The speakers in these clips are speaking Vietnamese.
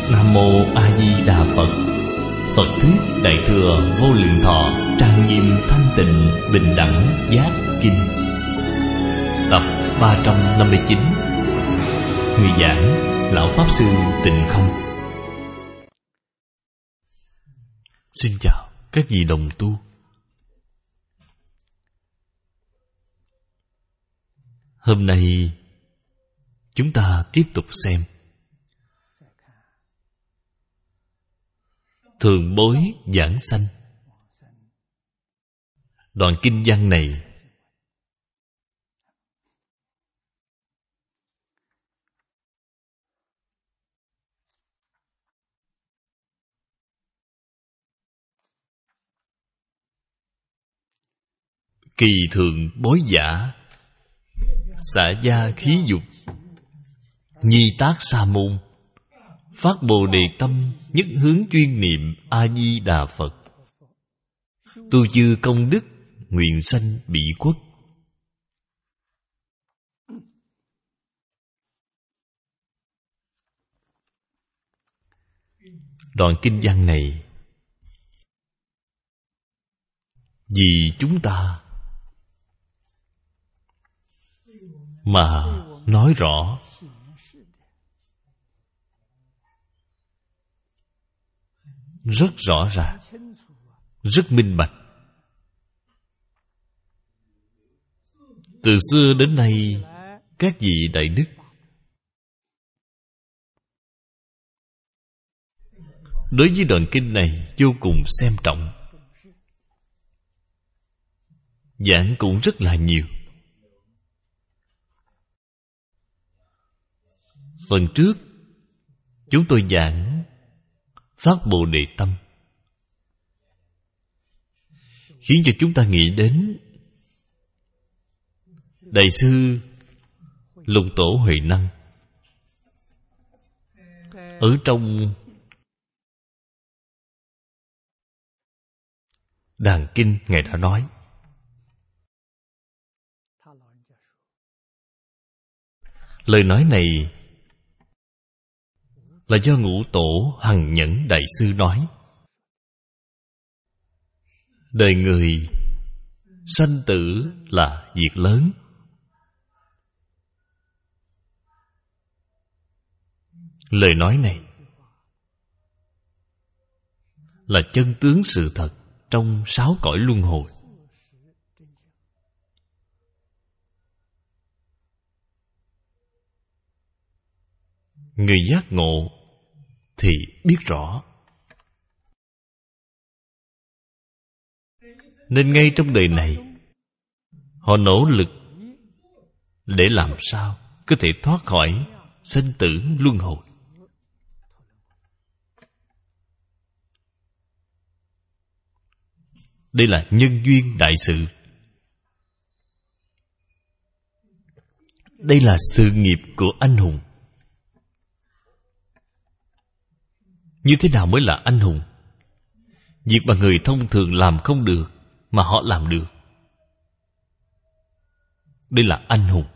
Nam Mô A Di Đà Phật. Phật thuyết Đại thừa Vô Lượng Thọ trang nghiêm thanh tịnh bình đẳng giác kinh. Tập 359. Người giảng Lão Pháp Sư Tịnh Không. Xin chào các vị đồng tu. Hôm nay chúng ta tiếp tục xem Thường Bối Giảng Sanh. Đoạn kinh văn này kỳ thượng bối giả, xả gia khí dục, nhi tác sa môn, phát bồ đề tâm, nhất hướng chuyên niệm A Di Đà Phật, tu dư công đức, nguyện sanh bỉ quốc. Đoạn kinh văn này vì chúng ta mà nói rõ rất rõ ràng, rất minh bạch. Từ xưa đến nay, các vị đại đức đối với đoạn kinh này vô cùng xem trọng, giảng cũng rất là nhiều. Phần trước chúng tôi giảng phát bồ đề tâm, khiến cho chúng ta nghĩ đến Đại sư Lục Tổ Huệ Năng. Ở trong Đàn Kinh, Ngài đã nói lời nói này là do Ngũ Tổ Hằng Nhẫn Đại Sư nói. Đời người sanh tử là việc lớn. Lời nói này là chân tướng sự thật trong 6 cõi luân hồi. Người giác ngộ thì biết rõ. Nên ngay trong đời này, họ nỗ lực để làm sao có thể thoát khỏi sanh tử luân hồi. Đây là nhân duyên đại sự. Đây là sự nghiệp của anh hùng. Như thế nào mới là anh hùng? Việc mà người thông thường làm không được mà họ làm được, đây là anh hùng.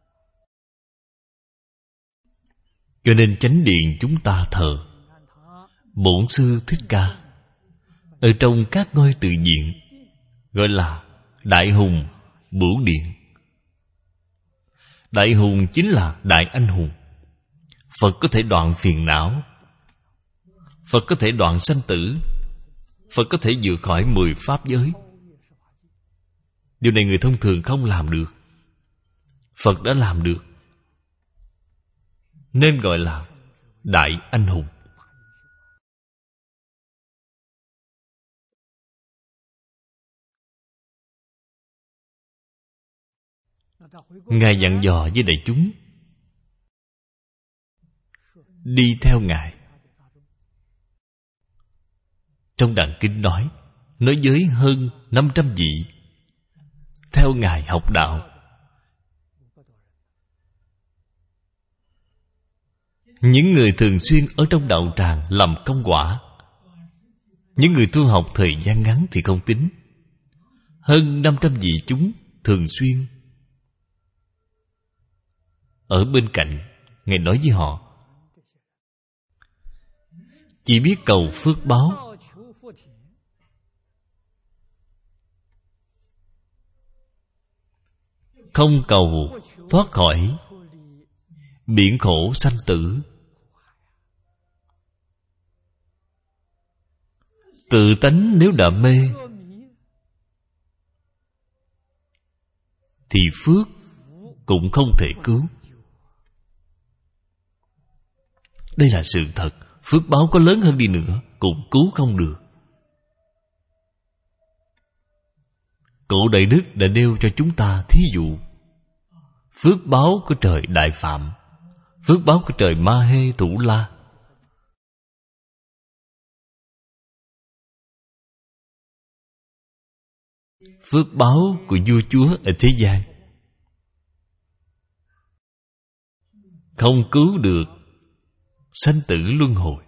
Cho nên chánh điện chúng ta thờ Bổn Sư Thích Ca, ở trong các ngôi tự viện gọi là Đại Hùng Bửu Điện. Đại hùng chính là đại anh hùng. Phật có thể đoạn phiền não, Phật có thể đoạn sanh tử, Phật có thể vượt khỏi 10 pháp giới. Điều này người thông thường không làm được, Phật đã làm được, nên gọi là đại anh hùng. Ngài dặn dò với đại chúng đi theo Ngài. Trong Đàn Kinh nói với hơn 500 vị theo Ngài học đạo. Những người thường xuyên ở trong đạo tràng làm công quả, những người tu học thời gian ngắn thì không tính. Hơn 500 vị chúng thường xuyên ở bên cạnh. Ngài nói với họ: chỉ biết cầu phước báo, không cầu thoát khỏi biển khổ sanh tử. Tự tánh nếu đã mê thì phước cũng không thể cứu. Đây là sự thật. Phước báo có lớn hơn đi nữa cũng cứu không được. Cổ Đại Đức đã nêu cho chúng ta thí dụ. Phước báo của trời Đại Phạm, phước báo của trời Ma Hê Thủ La, phước báo của vua chúa ở thế gian không cứu được sanh tử luân hồi.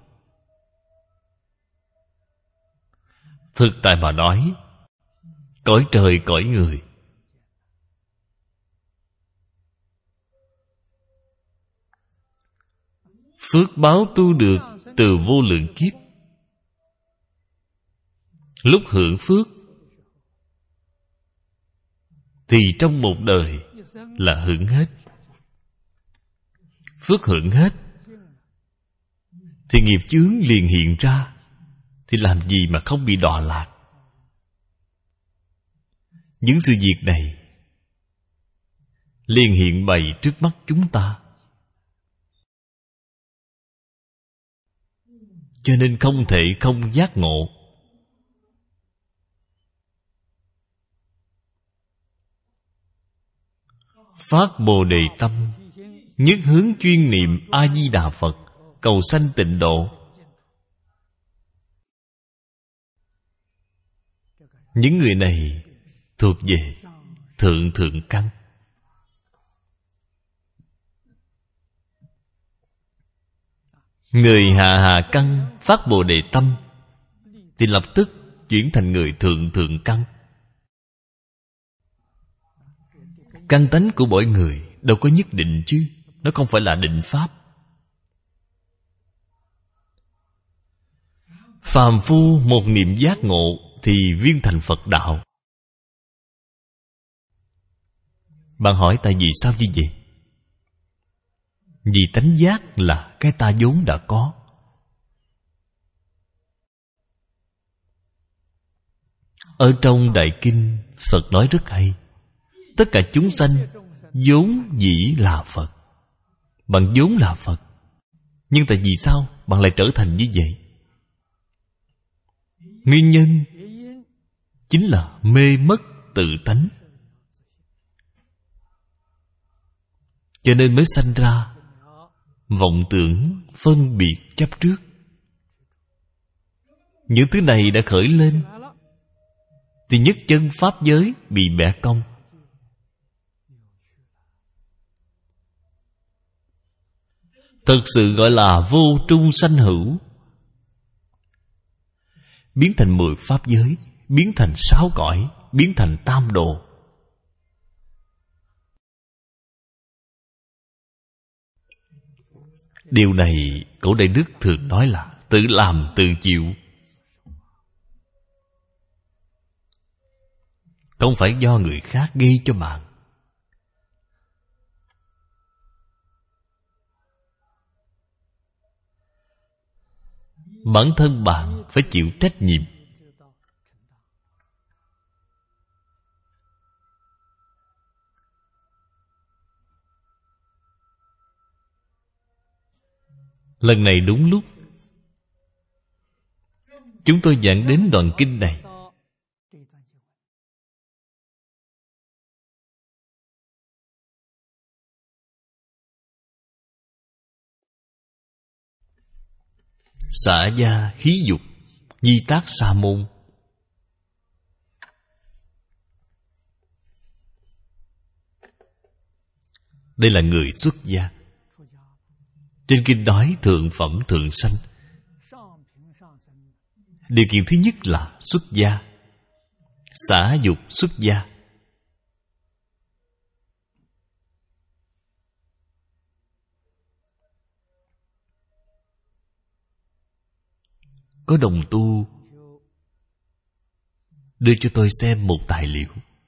Thực tại mà nói, cõi trời cõi người, phước báo tu được từ vô lượng kiếp. Lúc hưởng phước thì trong một đời là hưởng hết. Phước hưởng hết thì nghiệp chướng liền hiện ra. Thì làm gì mà không bị đọa lạc. Những sự việc này liền hiện bày trước mắt chúng ta. Cho nên không thể không giác ngộ. Phát Bồ Đề tâm, nhất hướng chuyên niệm A-di-đà Phật, cầu sanh tịnh độ. Những người này thuộc về thượng thượng căn. Người hạ hạ căn phát Bồ Đề tâm thì lập tức chuyển thành người thượng thượng căn. Căn tánh của mỗi người đâu có nhất định chứ. Nó không phải là định pháp. Phàm phu một niệm giác ngộ thì viên thành Phật đạo. Bạn hỏi tại vì sao như vậy? Vì tánh giác là cái ta vốn đã có. Ở trong Đại Kinh, Phật nói rất hay. Tất cả chúng sanh vốn dĩ là Phật. Bạn vốn là Phật. Nhưng tại vì sao bạn lại trở thành như vậy? Nguyên nhân chính là mê mất tự tánh. Cho nên mới sanh ra vọng tưởng, phân biệt, chấp trước. Những thứ này đã khởi lên thì nhất chân pháp giới bị bẻ cong. Thực sự gọi là vô trung sanh hữu. Biến thành 10 pháp giới, biến thành 6 cõi, biến thành tam đồ. Điều này Cổ Đại Đức thường nói là tự làm tự chịu. Không phải do người khác gây cho bạn. Bản thân bạn phải chịu trách nhiệm. Lần này đúng lúc chúng tôi giảng đến đoạn kinh này. Xả gia khí dục, di tác sa môn. Đây là người xuất gia. Trên kinh nói thượng phẩm thượng sanh. Điều kiện thứ nhất là xuất gia. Xả dục xuất gia. có đồng tu đưa cho tôi xem một tài liệu.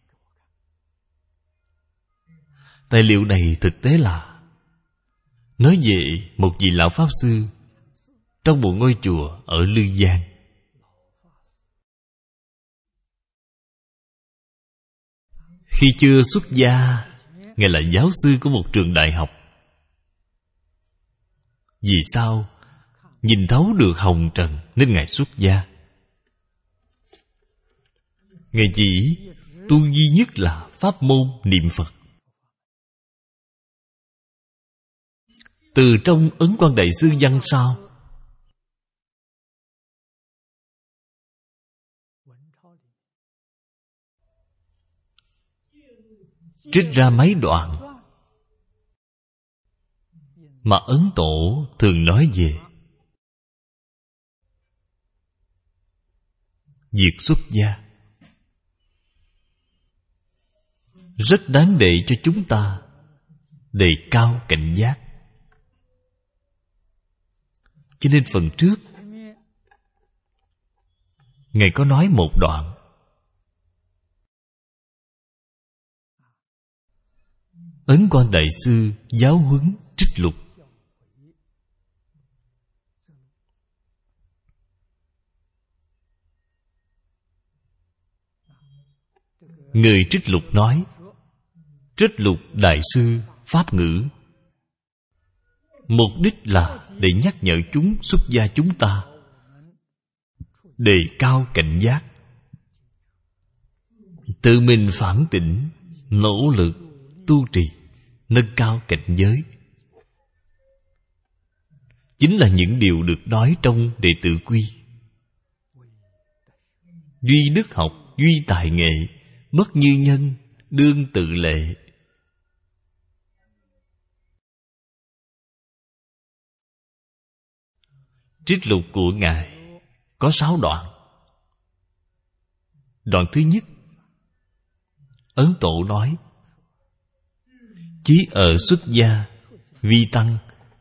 Tài liệu này thực tế là nói về một vị lão Pháp Sư trong một ngôi chùa ở Lương Giang. Khi chưa xuất gia, Ngài là giáo sư của một trường đại học. Vì sao? Nhìn thấu được hồng trần nên Ngài xuất gia. Ngài chỉ tu duy nhất là pháp môn niệm Phật. Từ trong Ấn Quang Đại Sư văn sao trích ra mấy đoạn mà Ấn Tổ thường nói về việc xuất gia, rất đáng để cho chúng ta đề cao cảnh giác. Cho nên phần trước Ngài có nói một đoạn Ấn Quang Đại Sư giáo huấn Trích Lục. Người Trích Lục nói, Trích Lục Đại Sư Pháp ngữ mục đích là để nhắc nhở chúng xuất gia chúng ta đề cao cảnh giác, tự mình phản tỉnh, nỗ lực tu trì, nâng cao cảnh giới. Chính là những điều được nói trong Đệ Tử Quy. Duy đức học, duy tài nghệ, bất như nhân, đương tự lệ. Trích lục của Ngài có 6 đoạn. Đoạn thứ nhất, Ấn Tổ nói, chí ở xuất gia vi tăng,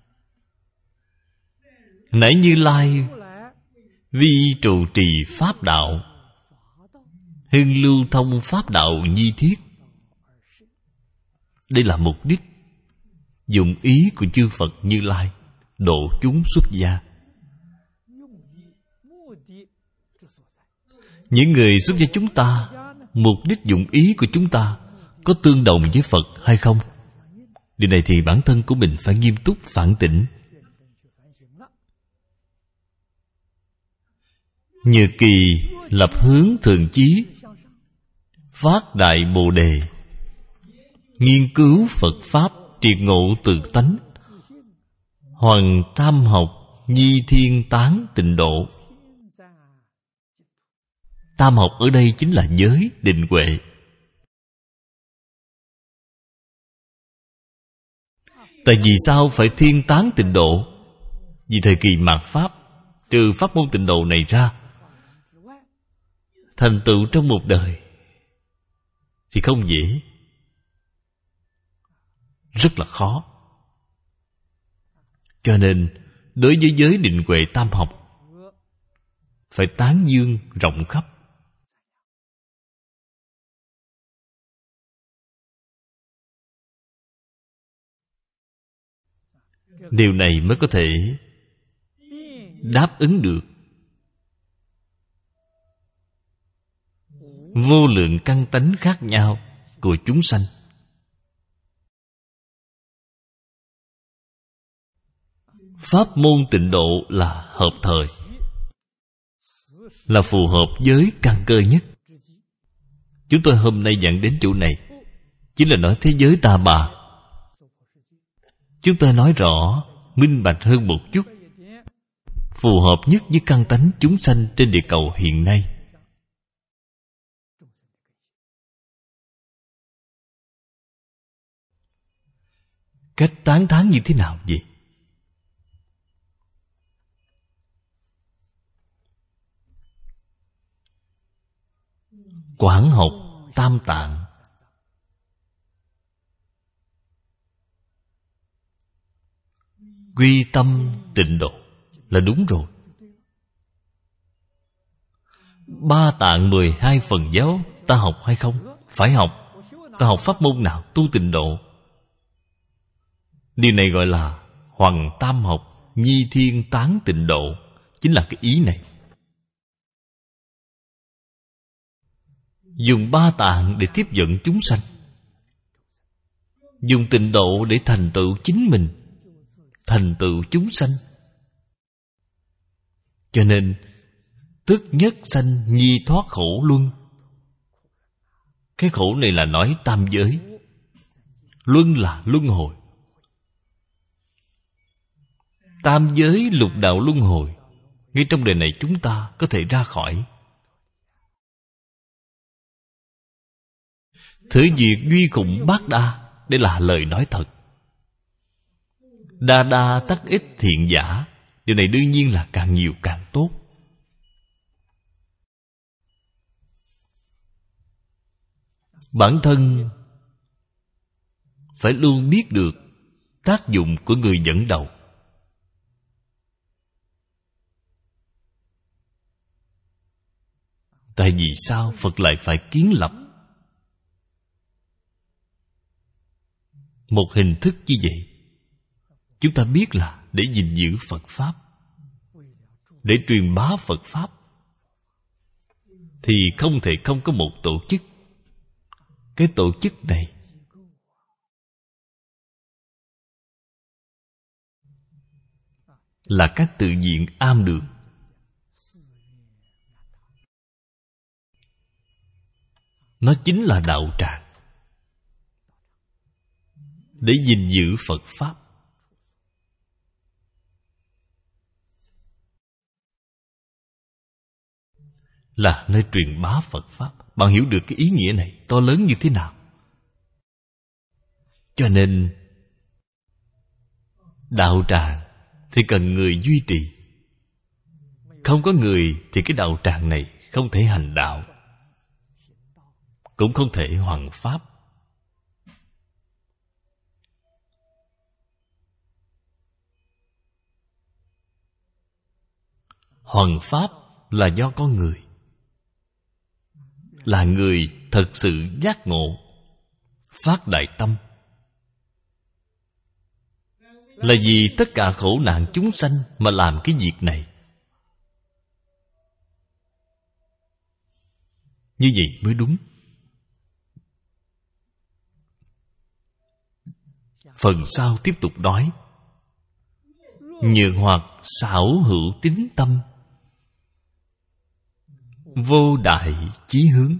nãy Như Lai vi trụ trì pháp đạo, hưng lưu thông pháp đạo nhi thiết. Đây là mục đích, dụng ý của chư Phật Như Lai độ chúng xuất gia. Những người xuất gia chúng ta, mục đích dụng ý của chúng ta có tương đồng với Phật hay không? Điều này thì bản thân của mình phải nghiêm túc phản tỉnh. Nhờ kỳ lập hướng thường chí, phát đại bồ đề, nghiên cứu Phật Pháp triệt ngộ tự tánh, hoằng tam học nhi thiên tán tịnh độ. Tam học ở đây chính là giới định huệ. Tại vì sao phải thiên tán tịnh độ? Vì thời kỳ mạt Pháp, trừ pháp môn tịnh độ này ra, thành tựu trong một đời thì không dễ, rất là khó. Cho nên đối với giới định huệ tam học phải tán dương rộng khắp. Điều này mới có thể đáp ứng được vô lượng căn tánh khác nhau của chúng sanh. Pháp môn tịnh độ là hợp thời, là phù hợp với căn cơ nhất. Chúng tôi hôm nay dẫn đến chỗ này chính là nói thế giới ta bà. Chúng ta nói rõ, minh bạch hơn một chút, phù hợp nhất với căn tánh chúng sanh trên địa cầu hiện nay. Cách tán thán như thế nào vậy? Quảng học tam tạng, quy tâm tịnh độ là đúng rồi. Ba tạng 12 phần giáo ta học hay không? Phải học. Ta học pháp môn nào? Tu Tịnh Độ. Điều này gọi là Hoằng Tam học, Nhi Thiên Tán Tịnh Độ. Chính là cái ý này. Dùng ba tạng để tiếp dẫn chúng sanh, dùng Tịnh Độ để thành tựu chính mình, thành tựu chúng sanh. Cho nên tức nhất sanh nhi thoát khổ luân. Cái khổ này là nói tam giới. Luân là luân hồi. Tam giới lục đạo luân hồi, ngay trong đời này chúng ta có thể ra khỏi. Thử diệt duy khủng bát đa. Đây là lời nói thật. Đa đa tắc ích thiện giả. Điều này đương nhiên là càng nhiều càng tốt. Bản thân phải luôn biết được tác dụng của người dẫn đầu. Tại vì sao Phật lại phải kiến lập một hình thức như vậy? Chúng ta biết là để gìn giữ Phật Pháp, để truyền bá Phật Pháp, thì không thể không có một tổ chức. Cái tổ chức này là các tự viện am đường. Nó chính là đạo tràng để gìn giữ Phật Pháp. Là nơi truyền bá Phật Pháp. Bạn hiểu được cái ý nghĩa này to lớn như thế nào? Cho nên đạo tràng thì cần người duy trì. Không có người thì cái đạo tràng này không thể hành đạo, cũng không thể hoằng pháp. Hoằng pháp là do con người, là người thật sự giác ngộ, phát đại tâm. Là vì tất cả khổ nạn chúng sanh mà làm cái việc này. Như vậy mới đúng. Phần sau tiếp tục nói: nhược hoặc xảo hữu tín tâm, vô đại chí hướng.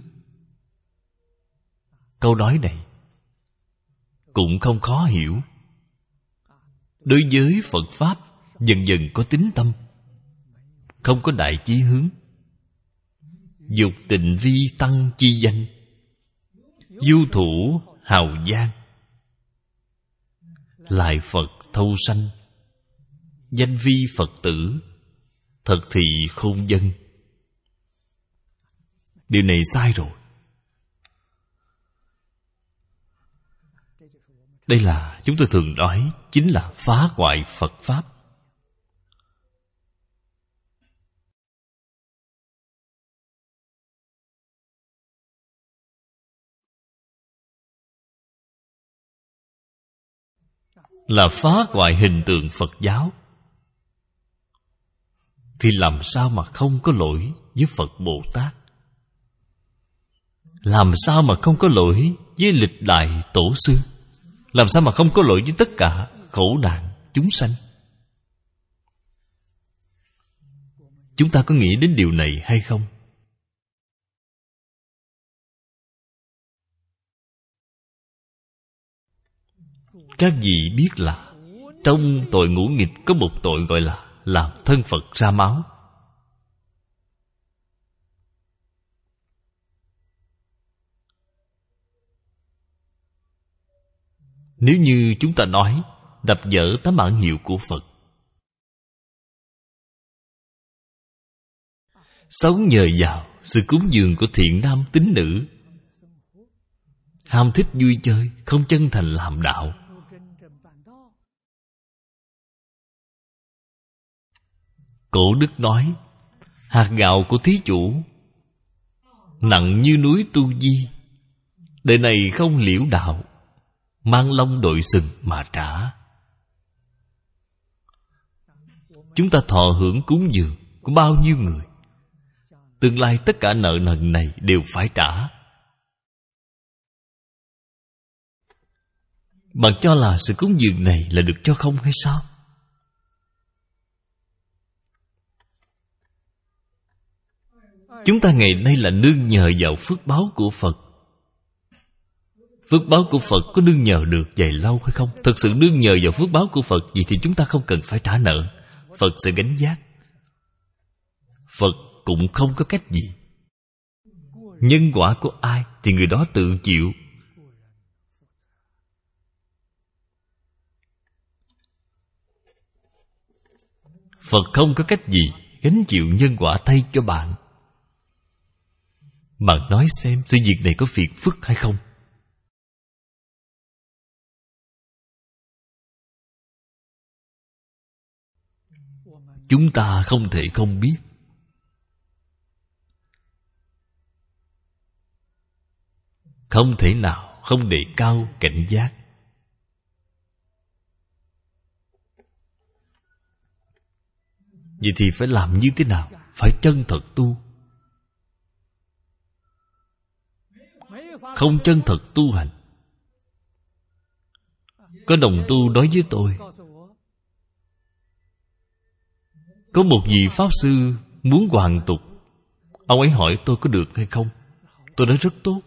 Câu nói này cũng không khó hiểu. Đối với Phật Pháp dần dần có tín tâm, không có đại chí hướng. Dục tịnh vi tăng chi danh, du thủ hào giang. Lại Phật thâu sanh, danh vi Phật tử, thật thì khôn dân. Điều này sai rồi. Đây là chúng tôi thường nói, chính là phá hoại Phật Pháp. Là phá hoại hình tượng Phật giáo. Thì làm sao mà không có lỗi với Phật Bồ Tát? Làm sao mà không có lỗi với lịch đại tổ sư? Làm sao mà không có lỗi với tất cả khổ nạn chúng sanh? Chúng ta có nghĩ đến điều này hay không? Các vị biết là trong tội ngũ nghịch có một tội gọi là làm thân Phật ra máu. Nếu như chúng ta nói đập vỡ tấm bản hiệu của Phật, sống nhờ vào sự cúng dường của thiện nam tín nữ, ham thích vui chơi, không chân thành làm đạo, Cổ đức nói: hạt gạo của thí chủ nặng như núi tu di, đời này không liễu đạo, mang lông đội sừng mà trả. Chúng ta thọ hưởng cúng dường của bao nhiêu người, tương lai tất cả nợ nần này đều phải trả. Bạn cho là sự cúng dường này là được cho không hay sao? Chúng ta ngày nay là nương nhờ vào phước báo của Phật. Phước báo của Phật có nương nhờ được dài lâu hay không? Thật sự nương nhờ vào phước báo của Phật, vậy thì chúng ta không cần phải trả nợ. Phật sẽ gánh vác. Phật cũng không có cách gì. Nhân quả của ai thì người đó tự chịu. Phật không có cách gì gánh chịu nhân quả thay cho bạn. Bạn nói xem sự việc này có phiền phức hay không? Chúng ta không thể không biết. Không thể nào không đề cao cảnh giác. Vậy thì phải làm như thế nào? Phải chân thật tu. Không chân thật tu hành. Có đồng tu nói với tôi, có một vị Pháp Sư muốn hoàn tục. Ông ấy hỏi tôi có được hay không. Tôi nói rất tốt.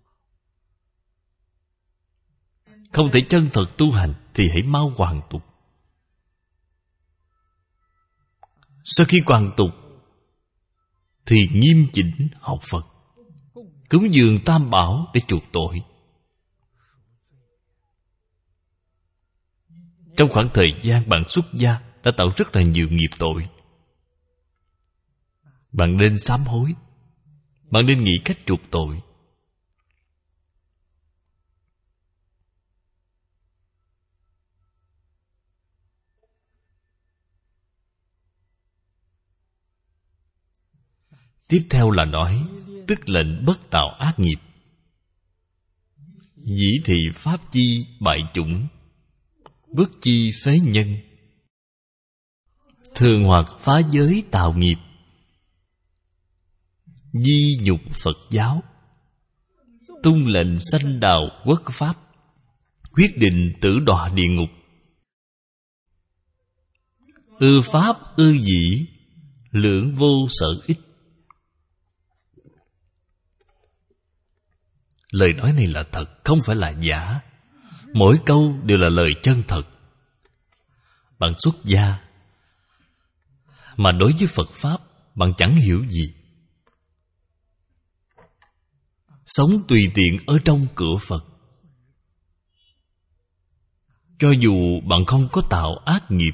Không thể chân thật tu hành thì hãy mau hoàn tục. Sau khi hoàn tục thì nghiêm chỉnh học Phật, cúng dường Tam Bảo để chuộc tội. Trong khoảng thời gian bạn xuất gia đã tạo rất là nhiều nghiệp tội. Bạn nên sám hối. Bạn nên nghĩ cách chuộc tội. Tiếp theo là nói tức lệnh bất tạo ác nghiệp. Dĩ thị pháp chi bại chủng, bất chi phế nhân. Thường hoặc phá giới tạo nghiệp, di nhục Phật giáo. Tung lệnh sanh đạo quốc pháp, quyết định tử đọa địa ngục. Ư pháp ư dĩ, lưỡng vô sở ích. Lời nói này là thật, không phải là giả. Mỗi câu đều là lời chân thật. Bạn xuất gia mà đối với Phật Pháp bạn chẳng hiểu gì. Sống tùy tiện ở trong cửa Phật. Cho dù bạn không có tạo ác nghiệp,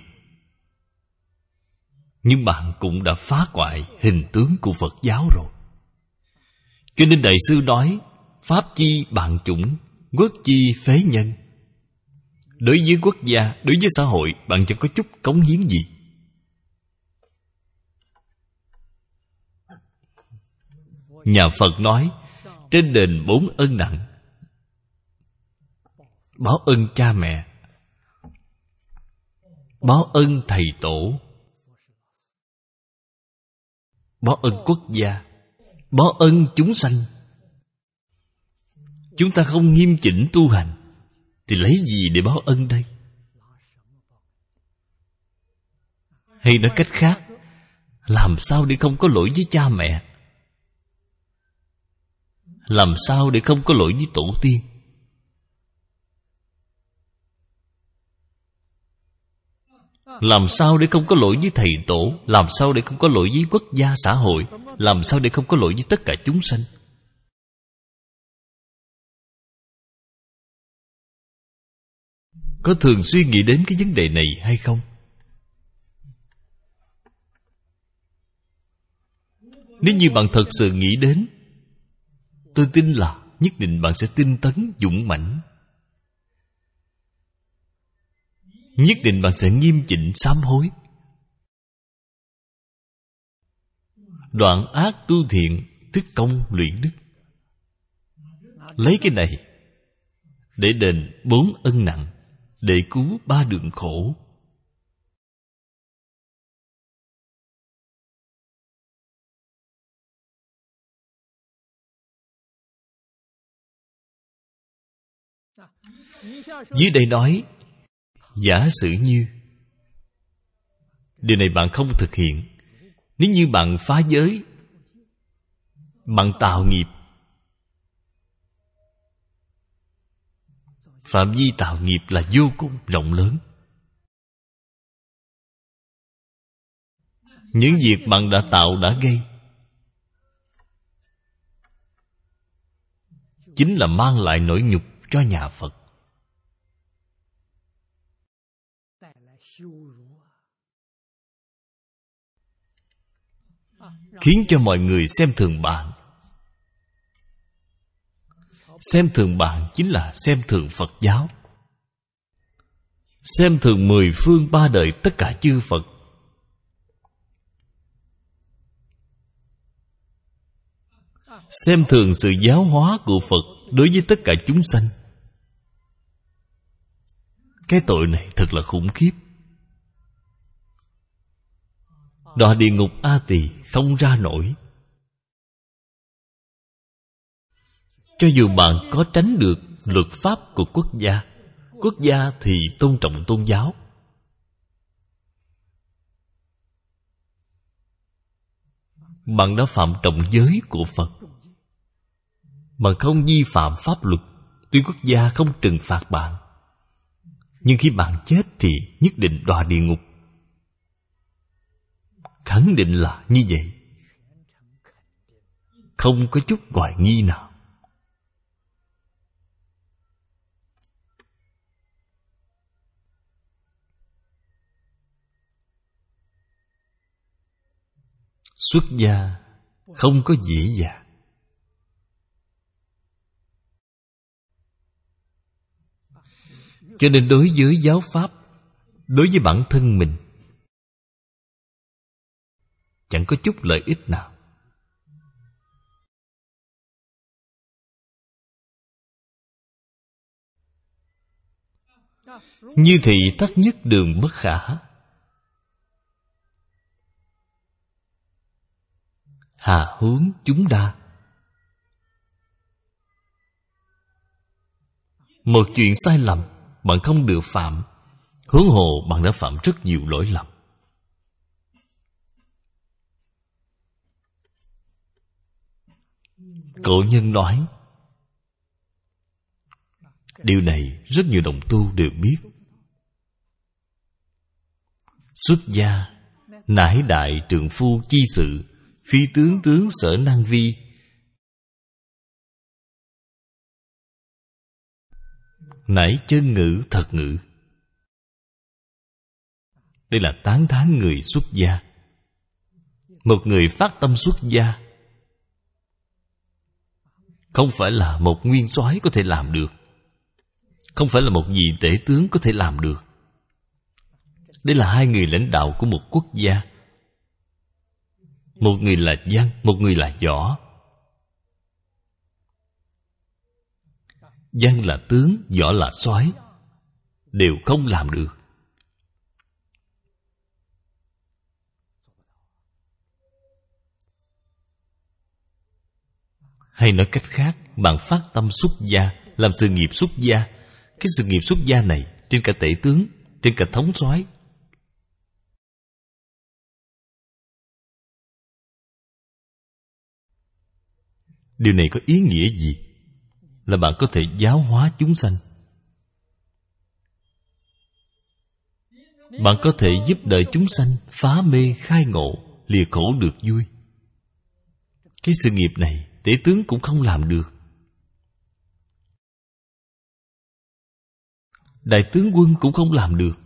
nhưng bạn cũng đã phá hoại hình tướng của Phật giáo rồi. Cho nên Đại sư nói pháp chi bạn chủng, quốc chi phế nhân. Đối với quốc gia, đối với xã hội, bạn chẳng có chút cống hiến gì. Nhà Phật nói trên đền 4 ân nặng: báo ơn cha mẹ, báo ơn thầy tổ, báo ơn quốc gia, báo ơn chúng sanh. Chúng ta không nghiêm chỉnh tu hành thì lấy gì để báo ân đây? Hay nói cách khác, làm sao để không có lỗi với cha mẹ? Làm sao để không có lỗi với tổ tiên? Làm sao để không có lỗi với thầy tổ? Làm sao để không có lỗi với quốc gia xã hội? Làm sao để không có lỗi với tất cả chúng sanh? Có thường suy nghĩ đến cái vấn đề này hay không? Nếu như bạn thật sự nghĩ đến, tôi tin là nhất định bạn sẽ tinh tấn dũng mãnh. Nhất định bạn sẽ nghiêm chỉnh sám hối. Đoạn ác tu thiện, thức công luyện đức. Lấy cái này để đền 4 ân nặng, để cứu 3 đường khổ. Dưới đây nói, giả sử như điều này bạn không thực hiện. Nếu như bạn phá giới, bạn tạo nghiệp, phạm vi tạo nghiệp là vô cùng rộng lớn. Những việc bạn đã tạo đã gây chính là mang lại nỗi nhục cho nhà Phật. Khiến cho mọi người xem thường bạn. Xem thường bạn chính là xem thường Phật giáo, xem thường 10 phương 3 đời tất cả chư Phật. Xem thường sự giáo hóa của Phật đối với tất cả chúng sanh. Cái tội này thật là khủng khiếp. Đọa địa ngục A Tỳ không ra nổi. Cho dù bạn có tránh được luật pháp của quốc gia thì tôn trọng tôn giáo, bạn đã phạm trọng giới của Phật. Bạn không vi phạm pháp luật, tuy quốc gia không trừng phạt bạn, nhưng khi bạn chết thì nhất định đọa địa ngục. Khẳng định là như vậy, không có chút hoài nghi nào. Xuất gia không có dễ dàng. Cho nên đối với giáo pháp, đối với bản thân mình, chẳng có chút lợi ích nào. Như thị tắc nhất đường bất khả. Hà huống chúng đa. Một chuyện sai lầm bạn không được phạm, huống hồ bạn đã phạm rất nhiều lỗi lầm. Cổ nhân nói, điều này rất nhiều đồng tu đều biết. Xuất gia nải đại trượng phu chi sự, phi tướng tướng sở năng vi. Nải chân ngữ thật ngữ. Đây là tán thán người xuất gia. Một người phát tâm xuất gia không phải là một nguyên soái có thể làm được, không phải là một vị tể tướng có thể làm được. Đây là 2 người lãnh đạo của một quốc gia. Một người là văn, một người là võ. Văn là tướng, võ là soái, đều không làm được. Hay nói cách khác, bạn phát tâm xuất gia, làm sự nghiệp xuất gia. Cái sự nghiệp xuất gia này trên cả tể tướng, trên cả thống soái. Điều này có ý nghĩa gì? Là bạn có thể giáo hóa chúng sanh. Bạn có thể giúp đỡ chúng sanh phá mê khai ngộ, lìa khổ được vui. Cái sự nghiệp này tể tướng cũng không làm được, đại tướng quân cũng không làm được.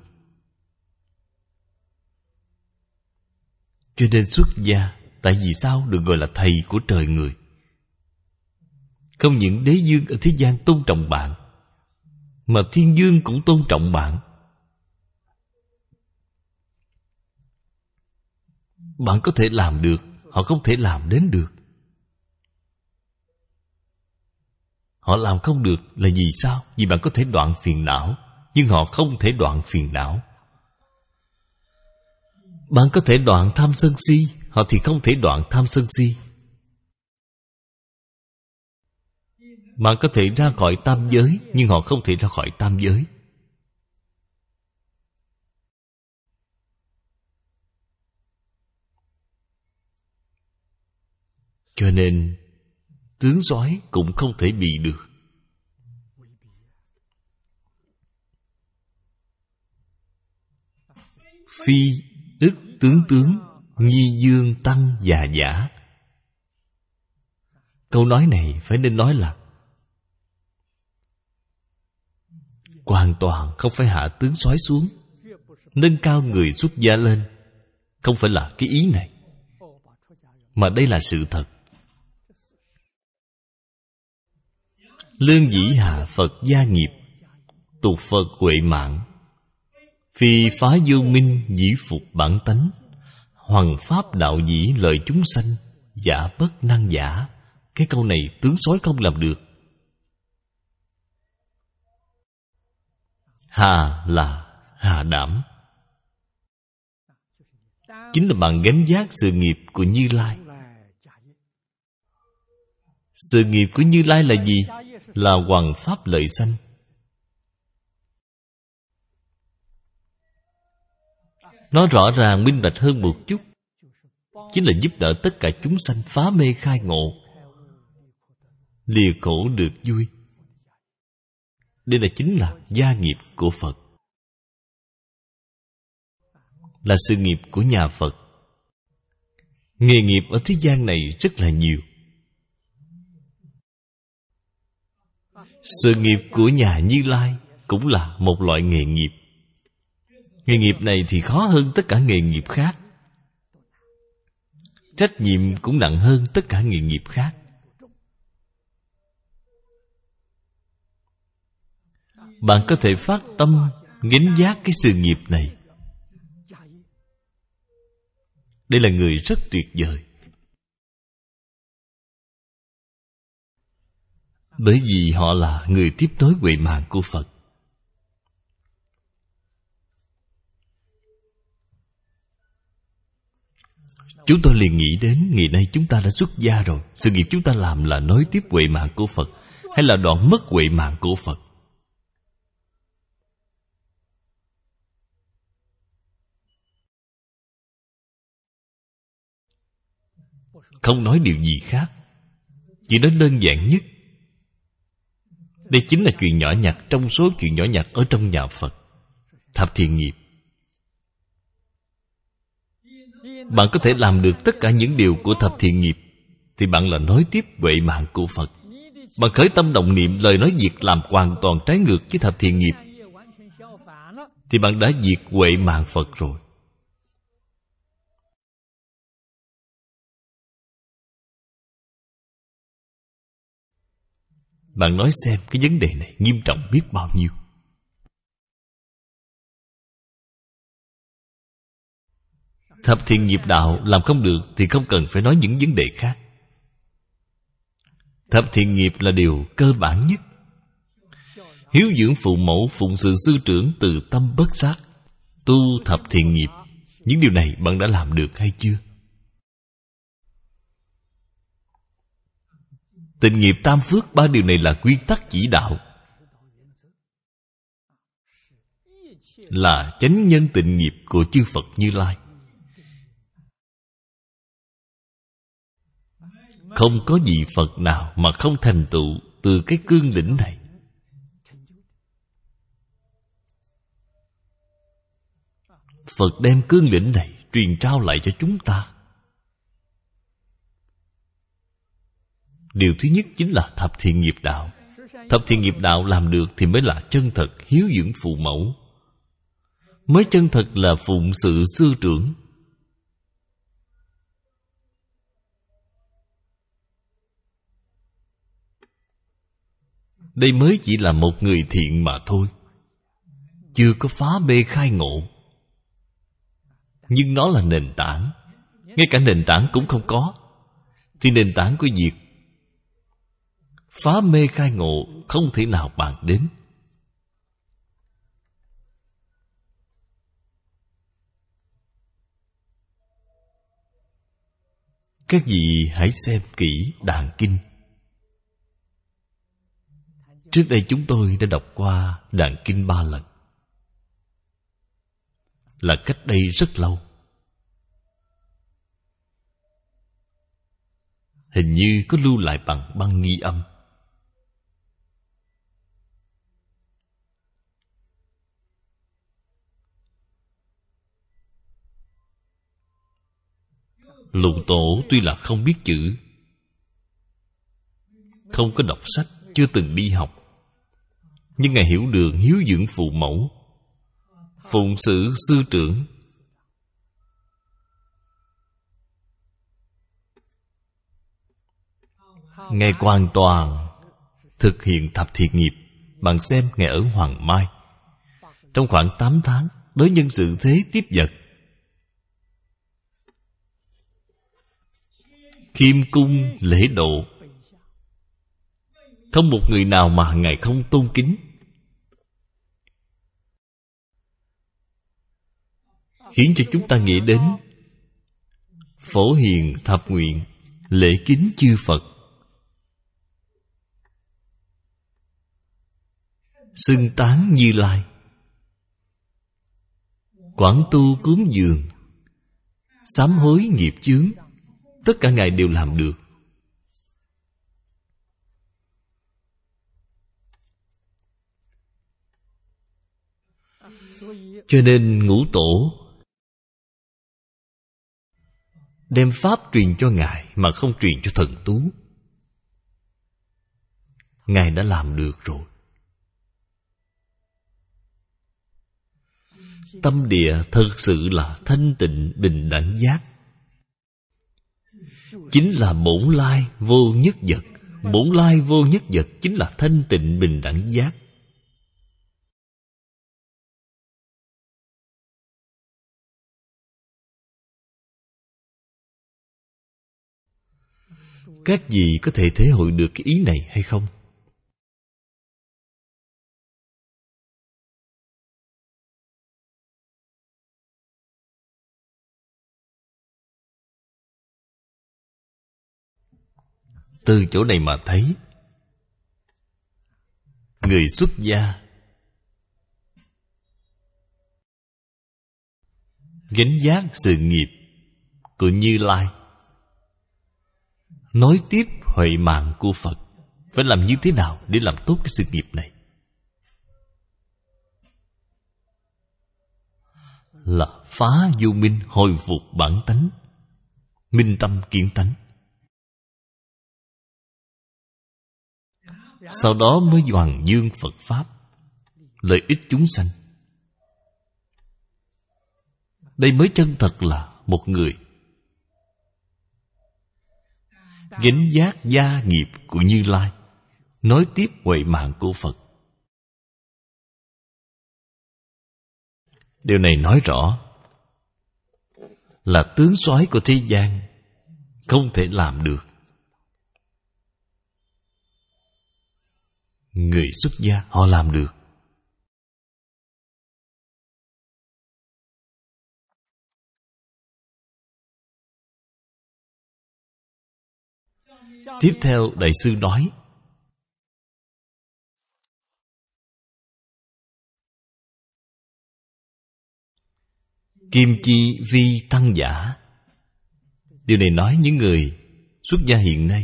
Cho nên xuất gia, tại vì sao được gọi là thầy của trời người? Không những đế vương ở thế gian tôn trọng bạn, mà thiên vương cũng tôn trọng bạn. Bạn có thể làm được, họ không thể làm đến được. Họ làm không được là vì sao? Vì bạn có thể đoạn phiền não, nhưng họ không thể đoạn phiền não. Bạn có thể đoạn tham sân si, họ thì không thể đoạn tham sân si. Bạn có thể ra khỏi tam giới, nhưng họ không thể ra khỏi tam giới. Cho nên tướng soái cũng không thể bị được. Phi tức tướng, nhi dương tăng già giả. Câu nói này phải nên nói là hoàn toàn không phải hạ tướng soái xuống, nâng cao người xuất gia lên. Không phải là cái ý này, mà đây là sự thật. Lương dĩ hạ Phật gia nghiệp, tục Phật huệ mạng. Phi phá vô minh dĩ phục bản tánh. Hoằng pháp đạo dĩ lợi chúng sanh, giả bất năng giả. Cái câu này tướng soái không làm được. Hà là hà đảm, chính là bạn gánh vác sự nghiệp của Như Lai. Sự nghiệp của Như Lai là gì? Là hoằng pháp lợi sanh. Nói rõ ràng minh bạch hơn một chút, chính là giúp đỡ tất cả chúng sanh phá mê khai ngộ, lìa khổ được vui. Đây là chính là gia nghiệp của Phật, là sự nghiệp của nhà Phật. Nghề nghiệp ở thế gian này rất là nhiều. Sự nghiệp của nhà Như Lai cũng là một loại nghề nghiệp. Nghề nghiệp này thì khó hơn tất cả nghề nghiệp khác. Trách nhiệm cũng nặng hơn tất cả nghề nghiệp khác. Bạn có thể phát tâm gánh vác cái sự nghiệp này. Đây là người rất tuyệt vời. Bởi vì họ là người tiếp nối huệ mạng của Phật. Chúng tôi liền nghĩ đến ngày nay chúng ta đã xuất gia rồi. Sự nghiệp chúng ta làm là nối tiếp huệ mạng của Phật, hay là đoạn mất huệ mạng của Phật? Không nói điều gì khác, chỉ nói đơn giản nhất. Đây chính là chuyện nhỏ nhặt trong số chuyện nhỏ nhặt ở trong nhà Phật. Thập thiện nghiệp. Bạn có thể làm được tất cả những điều của thập thiện nghiệp, thì bạn là nối tiếp huệ mạng của Phật. Bạn khởi tâm động niệm, lời nói việc làm hoàn toàn trái ngược với thập thiện nghiệp, thì bạn đã diệt huệ mạng Phật rồi. Bạn nói xem cái vấn đề này nghiêm trọng biết bao nhiêu. Thập thiện nghiệp đạo làm không được thì không cần phải nói những vấn đề khác. Thập thiện nghiệp là điều cơ bản nhất. Hiếu dưỡng phụ mẫu, phụng sự sư trưởng, từ tâm bất sát, tu thập thiện nghiệp. Những điều này bạn đã làm được hay chưa? Tịnh nghiệp tam phước, ba điều này là quy tắc chỉ đạo, là chánh nhân tịnh nghiệp của chư Phật Như Lai. Không có vị Phật nào mà không thành tựu từ cái cương lĩnh này. Phật đem cương lĩnh này truyền trao lại cho chúng ta. Điều thứ nhất chính là thập thiện nghiệp đạo. Thập thiện nghiệp đạo làm được thì mới là chân thật hiếu dưỡng phụ mẫu, mới chân thật là phụng sự sư trưởng. Đây mới chỉ là một người thiện mà thôi, chưa có phá mê khai ngộ. Nhưng nó là nền tảng. Ngay cả nền tảng cũng không có, thì nền tảng của việc phá mê khai ngộ không thể nào bàn đến. Các vị hãy xem kỹ Đàn Kinh. Trước đây chúng tôi đã đọc qua Đàn Kinh 3 lần, là cách đây rất lâu. Hình như có lưu lại bằng băng ghi âm. Lục Tổ tuy là không biết chữ, không có đọc sách, chưa từng đi học, nhưng Ngài hiểu được hiếu dưỡng phụ mẫu, phụng sự sư trưởng. Ngài hoàn toàn thực hiện thập thiện nghiệp. Bạn xem Ngài ở Hoàng Mai, trong khoảng 8 tháng đối nhân xử thế tiếp vật, khiêm cung lễ độ, không một người nào mà Ngài không tôn kính. Khiến cho chúng ta nghĩ đến Phổ Hiền Thập Nguyện, lễ kính chư Phật, xưng tán Như Lai, quảng tu cúng dường, sám hối nghiệp chướng, tất cả Ngài đều làm được. Cho nên Ngũ Tổ đem Pháp truyền cho Ngài mà không truyền cho thần tú. Ngài đã làm được rồi. Tâm địa thật sự là thanh tịnh bình đẳng giác, chính là bổn lai vô nhất vật. Bổn lai vô nhất vật chính là thanh tịnh bình đẳng giác. Các vị có thể thể hội được cái ý này hay không? Từ chỗ này mà thấy, người xuất gia gánh vác sự nghiệp của Như Lai, nối tiếp huệ mạng của Phật, phải làm như thế nào để làm tốt cái sự nghiệp này? Là phá vô minh, hồi phục bản tánh, minh tâm kiến tánh. Sau đó mới hoàn dương Phật Pháp, lợi ích chúng sanh. Đây mới chân thật là một người gánh vác gia nghiệp của Như Lai, nối tiếp huệ mạng của Phật. Điều này nói rõ là tướng soái của thế gian không thể làm được. Người xuất gia họ làm được. Tiếp theo Đại sư nói, kim chi vi tăng giả. Điều này nói những người xuất gia hiện nay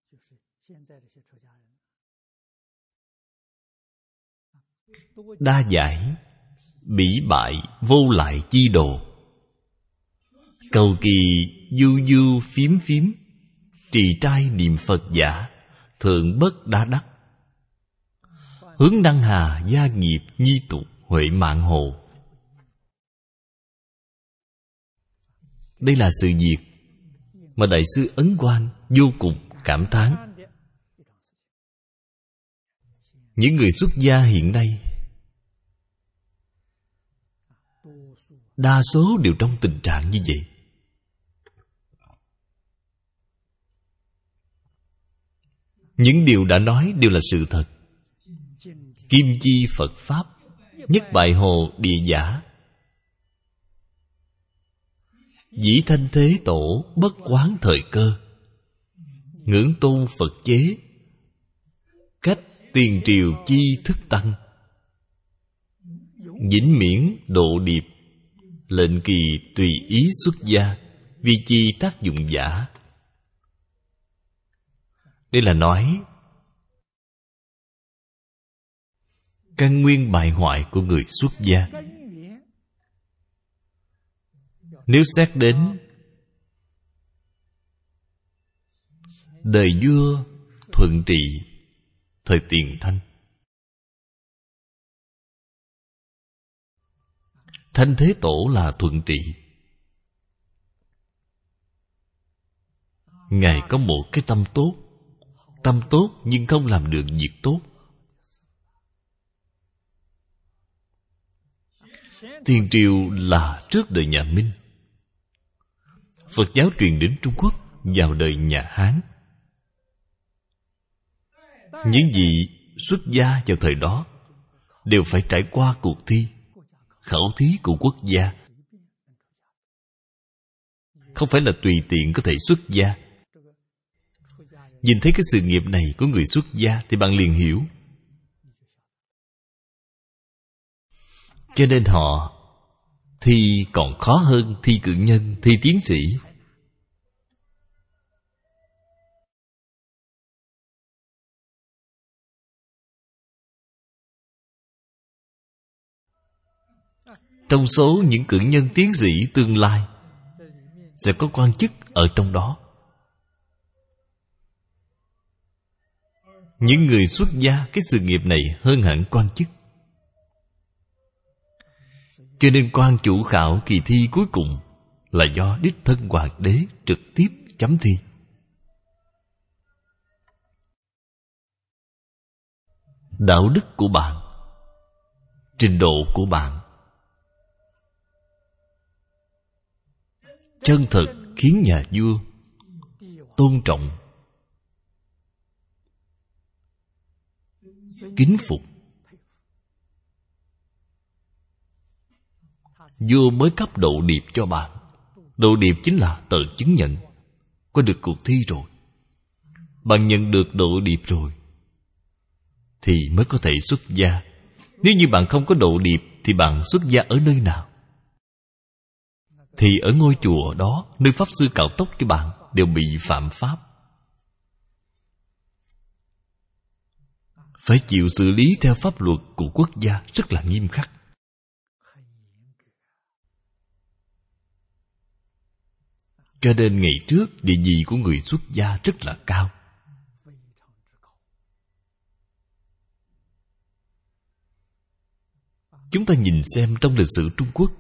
đa giải, bỉ bại, vô lại chi đồ, cầu kỳ du du phiếm phiếm, trì trai niệm Phật giả, thượng bất đa đắc, hướng đăng hà gia nghiệp nhi tục huệ mạng hồ. Đây là sự việc mà Đại sư Ấn Quang vô cùng cảm thán. Những người xuất gia hiện nay đa số đều trong tình trạng như vậy. Những điều đã nói đều là sự thật. Kim chi Phật Pháp, nhất bại hồ địa giả. Dĩ thanh thế tổ, bất quán thời cơ. Ngưỡng tôn Phật chế, cách tiền triều chi thức tăng. Vĩnh miễn độ điệp, lệnh kỳ tùy ý xuất gia, vi chi tác dụng giả. Đây là nói căn nguyên bại hoại của người xuất gia. Nếu xét đến đời vua Thuận Trị thời Tiền Thanh, Thanh Thế Tổ là Thuận Trị. Ngài có một cái tâm tốt. Tâm tốt nhưng không làm được việc tốt. Tiền triều là trước đời nhà Minh. Phật giáo truyền đến Trung Quốc vào đời nhà Hán. Những vị xuất gia vào thời đó đều phải trải qua cuộc thi, khảo thí của quốc gia. Không phải là tùy tiện có thể xuất gia. Nhìn thấy cái sự nghiệp này của người xuất gia thì bạn liền hiểu. Cho nên họ thi còn khó hơn thi cử nhân, thi tiến sĩ. Trong số những cử nhân tiến sĩ tương lai sẽ có quan chức ở trong đó. Những người xuất gia, cái sự nghiệp này hơn hẳn quan chức. Cho nên quan chủ khảo kỳ thi cuối cùng là do đích thân hoàng đế trực tiếp chấm thi. Đạo đức của bạn, trình độ của bạn chân thật khiến nhà vua tôn trọng, kính phục. Vua mới cấp độ điệp cho bạn. Độ điệp chính là tờ chứng nhận có được cuộc thi rồi. Bạn nhận được độ điệp rồi thì mới có thể xuất gia. Nếu như bạn không có độ điệp thì bạn xuất gia ở nơi nào? Thì ở ngôi chùa đó, nơi Pháp Sư cạo tóc cho bạn, đều bị phạm pháp. Phải chịu xử lý theo pháp luật của quốc gia rất là nghiêm khắc. Cho nên ngày trước địa vị của người xuất gia rất là cao. Chúng ta nhìn xem trong lịch sử Trung Quốc,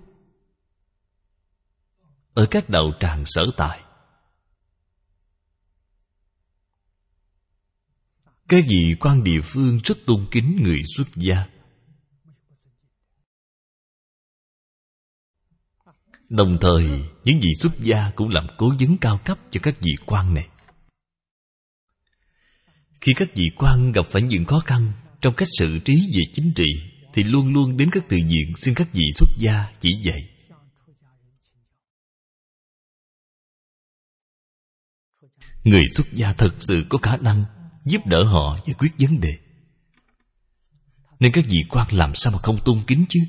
ở các đạo tràng sở tại, các vị quan địa phương rất tôn kính người xuất gia. Đồng thời, những vị xuất gia cũng làm cố vấn cao cấp cho các vị quan này. Khi các vị quan gặp phải những khó khăn trong cách xử trí về chính trị, thì luôn luôn đến các tự viện xin các vị xuất gia chỉ dạy. Người xuất gia thật sự có khả năng giúp đỡ họ giải quyết vấn đề, nên các vị quan làm sao mà không tôn kính chứ.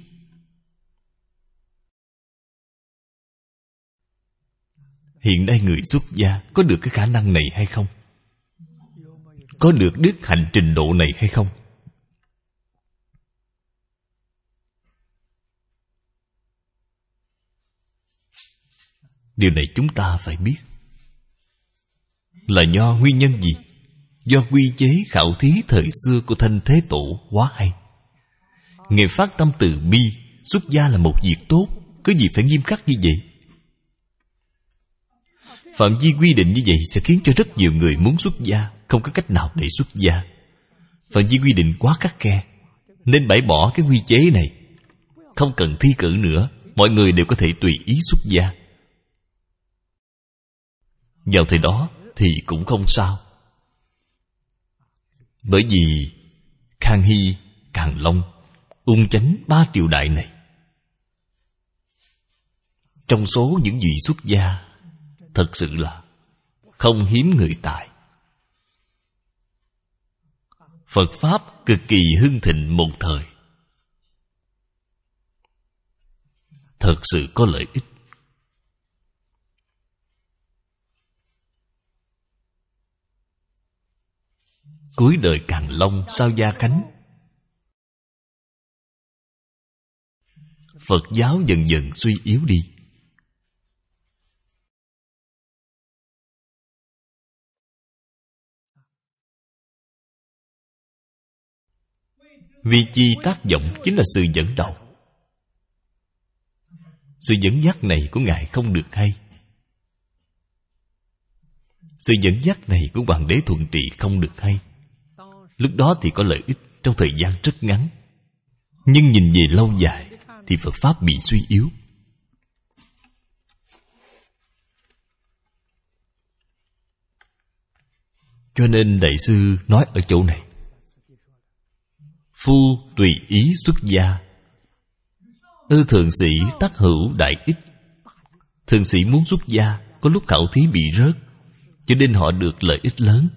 Hiện nay người xuất gia có được cái khả năng này hay không? Có được đức hạnh trình độ này hay không? Điều này chúng ta phải biết. Là do nguyên nhân gì? Do quy chế khảo thí thời xưa của Thanh Thế Tổ quá hay. Ngài phát tâm từ bi, xuất gia là một việc tốt, có gì phải nghiêm khắc như vậy? Phạm vi quy định như vậy sẽ khiến cho rất nhiều người muốn xuất gia không có cách nào để xuất gia. Phạm vi quy định quá khắt khe, nên bãi bỏ cái quy chế này. Không cần thi cử nữa, mọi người đều có thể tùy ý xuất gia. Vào thời đó thì cũng không sao. Bởi vì Khang Hy, Càn Long, Ung Chánh ba triều đại này, trong số những vị xuất gia, thật sự là không hiếm người tài. Phật Pháp cực kỳ hưng thịnh một thời, thật sự có lợi ích. Cuối đời Càn Long sau Gia Khánh, Phật giáo dần dần suy yếu đi. Vì chi tác dụng chính là sự dẫn đầu. Sự dẫn dắt này của Ngài không được hay. Sự dẫn dắt này của Hoàng đế Thuận Trị không được hay. Lúc đó thì có lợi ích trong thời gian rất ngắn, nhưng nhìn về lâu dài thì Phật Pháp bị suy yếu. Cho nên Đại sư nói ở chỗ này: phu tùy ý xuất gia, ư thượng sĩ tác hữu đại ích. Thượng sĩ muốn xuất gia, có lúc khảo thí bị rớt, cho nên họ được lợi ích lớn.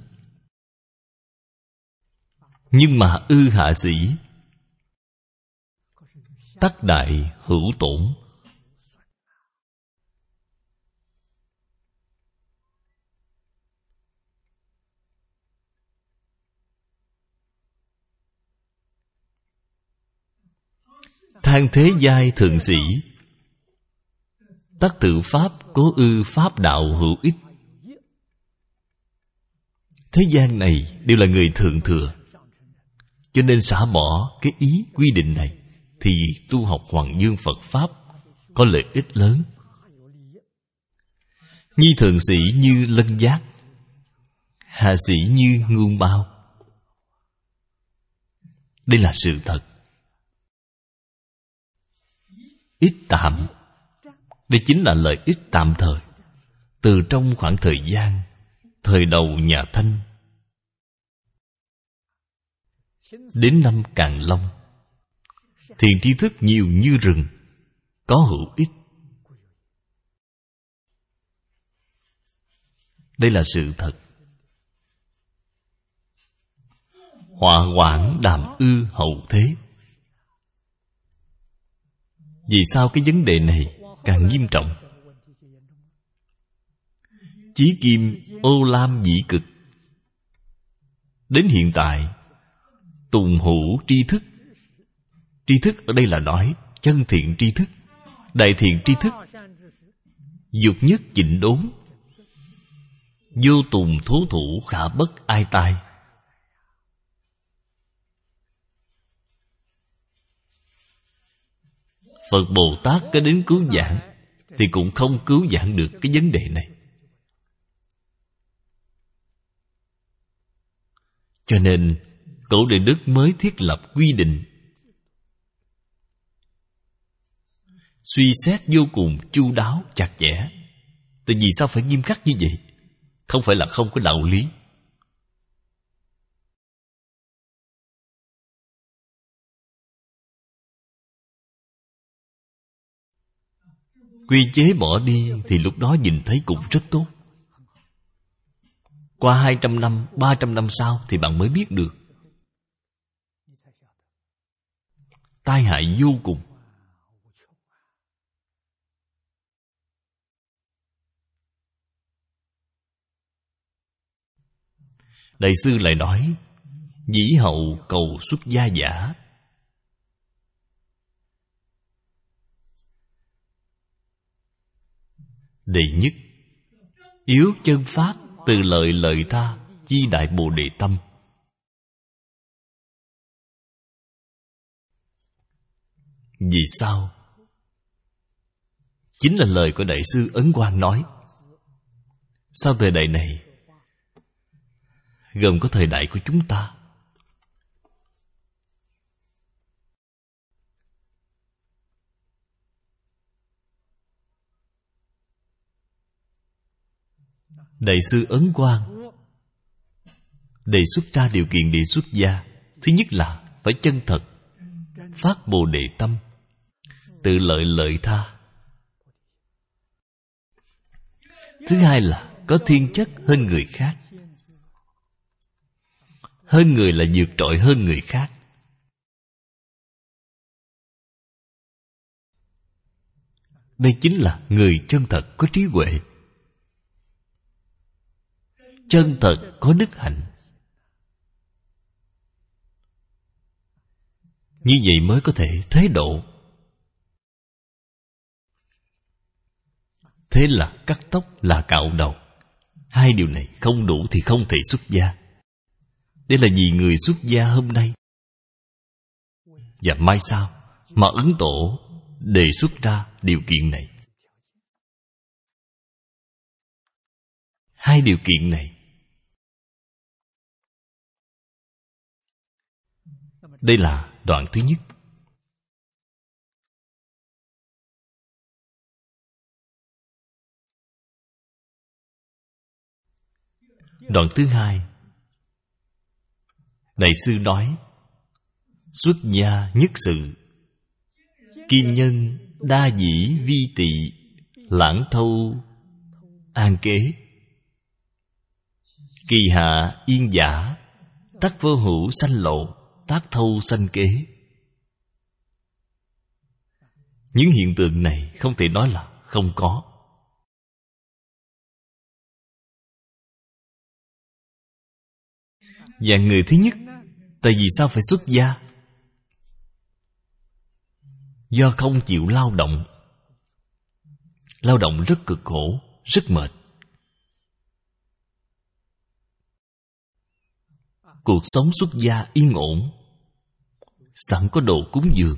Nhưng mà ư hạ sĩ tác đại hữu tổn. Than thế giai thượng sĩ tác tự pháp cố ư pháp đạo hữu ích. Thế gian này đều là người thượng thừa, cho nên xả bỏ cái ý quy định này, thì tu học Hoàng Dương Phật Pháp có lợi ích lớn. Nhi thượng sĩ như Lân Giác, hạ sĩ như Ngưu Mao. Đây là sự thật. Ích tạm, đây chính là lợi ích tạm thời. Từ trong khoảng thời gian thời đầu nhà Thanh đến năm Càn Long, thiện tri thức nhiều như rừng, có hữu ích. Đây là sự thật. Họa hoãn đàm ư hậu thế. Vì sao cái vấn đề này càng nghiêm trọng? Chí kim ô lam dĩ cực, đến hiện tại tùng hữu tri thức. Tri thức ở đây là nói chân thiện tri thức, đại thiện tri thức. Dục nhất chỉnh đốn, vô tùng thố thủ khả bất ai tai. Phật Bồ Tát có đến cứu giảng thì cũng không cứu giảng được cái vấn đề này. Cho nên Cổ Đại Đức mới thiết lập quy định, suy xét vô cùng chu đáo chặt chẽ. Tại vì sao phải nghiêm khắc như vậy? Không phải là không có đạo lý. Quy chế bỏ đi thì lúc đó nhìn thấy cũng rất tốt. Qua 200 năm, 300 năm sau thì bạn mới biết được. Tai hại vô cùng. Đại sư lại nói: dĩ hậu cầu xuất gia giả. Đệ nhất, yếu chân pháp từ lợi lợi tha, chi đại bồ đề tâm. Vì sao? Chính là lời của Đại sư Ấn Quang nói. Sau thời đại này gồm có thời đại của chúng ta. Đại sư Ấn Quang Đề xuất ra điều kiện để xuất gia. Thứ nhất là phải chân thật, phát Bồ Đề tâm, tự lợi lợi tha. Thứ hai là có thiên chất hơn người khác. Hơn người là vượt trội hơn người khác. Đây chính là người chân thật có trí huệ, chân thật có đức hạnh. Như vậy mới có thể thế độ. Thế là cắt tóc là cạo đầu. Hai điều này không đủ thì không thể xuất gia. Đây là vì người xuất gia hôm nay và mai sau mà Ấn Tổ đề xuất ra điều kiện này. Hai điều kiện này, đây là đoạn thứ nhất. Đoạn thứ hai, Đại sư nói: xuất gia nhất sự, kim nhân đa dĩ vi tị, lãng thâu an kế, kỳ hạ yên giả, tắc vô hữu sanh lộ, tác thâu sanh kế. Những hiện tượng này không thể nói là không có. Và người thứ nhất, tại vì sao phải xuất gia? Do không chịu lao động. Lao động rất cực khổ, rất mệt. Cuộc sống xuất gia yên ổn, sẵn có đồ cúng dường.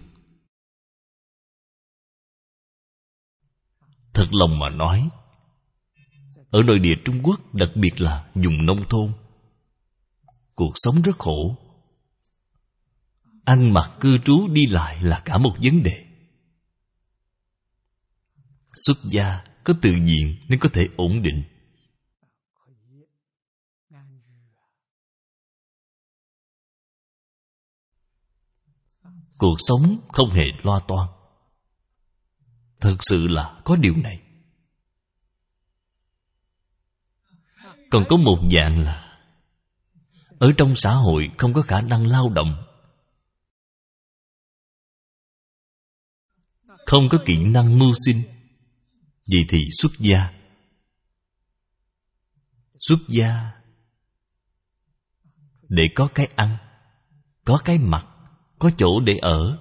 Thật lòng mà nói, ở nội địa Trung Quốc, đặc biệt là vùng nông thôn, cuộc sống rất khổ. Ăn mặc cư trú đi lại là cả một vấn đề. Xuất gia có tự diện nên có thể ổn định. Cuộc sống không hề lo toan. Thực sự là có điều này. Còn có một dạng là ở trong xã hội không có khả năng lao động, không có kỹ năng mưu sinh. Vậy thì xuất gia. Xuất gia để có cái ăn, có cái mặc, có chỗ để ở.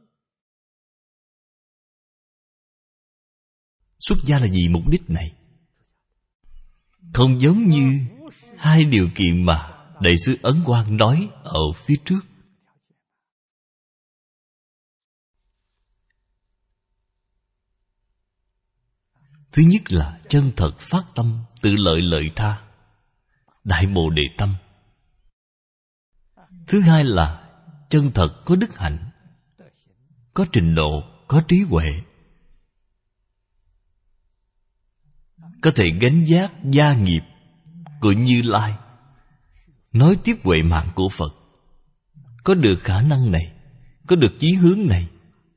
Xuất gia là vì mục đích này. Không giống như hai điều kiện mà Đại sư Ấn Quang nói ở phía trước. Thứ nhất là chân thật phát tâm, tự lợi lợi tha, đại Bồ Đề tâm. Thứ hai là chân thật có đức hạnh, có trình độ, có trí huệ, có thể gánh vác gia nghiệp của Như Lai, nói tiếp huệ mạng của Phật. Có được khả năng này, có được chí hướng này,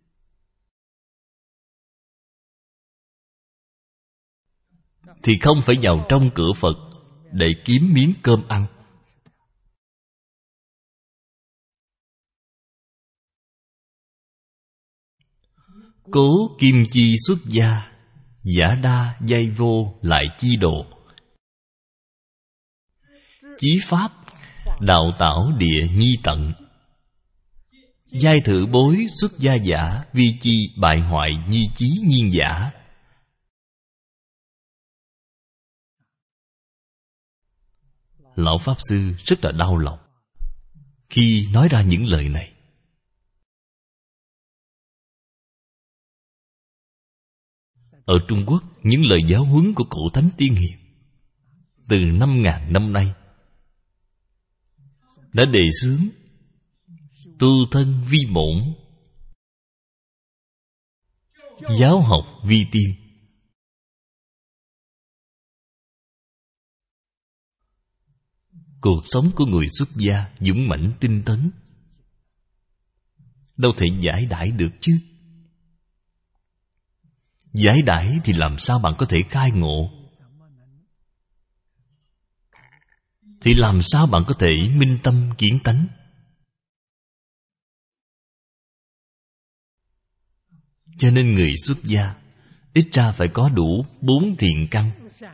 thì không phải vào trong cửa Phật để kiếm miếng cơm ăn. Cố kim chi xuất gia, giả đa dây vô lại chi độ. Chí pháp đạo tảo địa nhi tận, giai thử bối xuất gia giả, vi chi bại hoại nhi chí nhiên giả. Lão Pháp Sư rất là đau lòng khi nói ra những lời này. Ở Trung Quốc, những lời giáo huấn của cổ Thánh Tiên Hiền từ 5.000 năm nay đã đề xướng tu thân vi bổn, giáo học vi tiên. Cuộc sống của người xuất gia dũng mãnh tinh tấn, đâu thể giải đãi được chứ. Giải đãi thì làm sao bạn có thể khai ngộ? Thì làm sao bạn có thể minh tâm kiến tánh? Cho nên người xuất gia ít ra phải có đủ 4 thiện căn.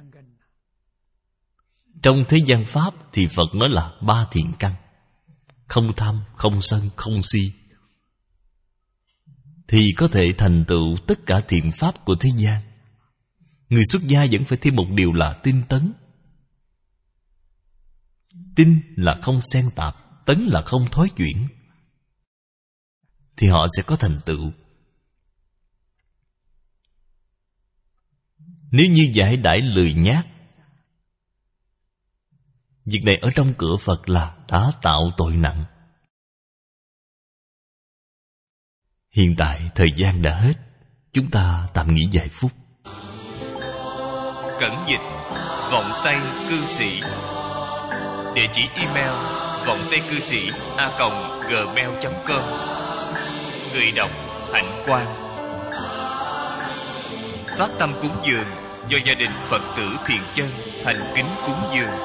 Trong thế gian Pháp thì Phật nói là 3 thiện căn: không tham, không sân, không si. Thì có thể thành tựu tất cả thiện pháp của thế gian. Người xuất gia vẫn phải thêm một điều là tinh tấn. Tinh là không xen tạp, tấn là không thói chuyển, thì họ sẽ có thành tựu. Nếu như giải đãi lười nhác, việc này ở trong cửa Phật là đã tạo tội nặng. Hiện tại thời gian đã hết, chúng ta tạm nghỉ vài phút. Cẩn dịch Vọng Tây Cư Sĩ. Địa chỉ email vongtaicư sĩ@gmail.com. Người đọc Hạnh Quang. Phát tâm cúng dường do gia đình Phật tử Thiện Chân thành kính cúng dường.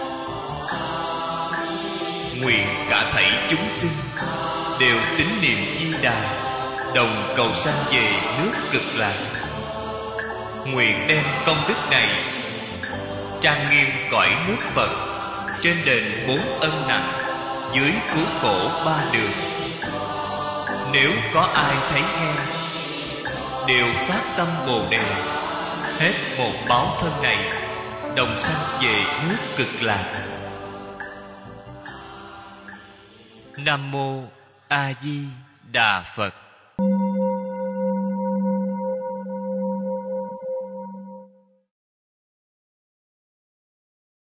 Nguyện cả thảy chúng sinh đều tín niệm Di Đà, đồng cầu sanh về nước Cực Lạc. Nguyện đem công đức này trang nghiêm cõi nước Phật, trên đền 4 ân nặng, dưới cứu khổ 3 đường. Nếu có ai thấy nghe, đều phát tâm Bồ Đề, hết một báo thân này, đồng sanh về nước Cực Lạc. Nam mô A Di Đà Phật.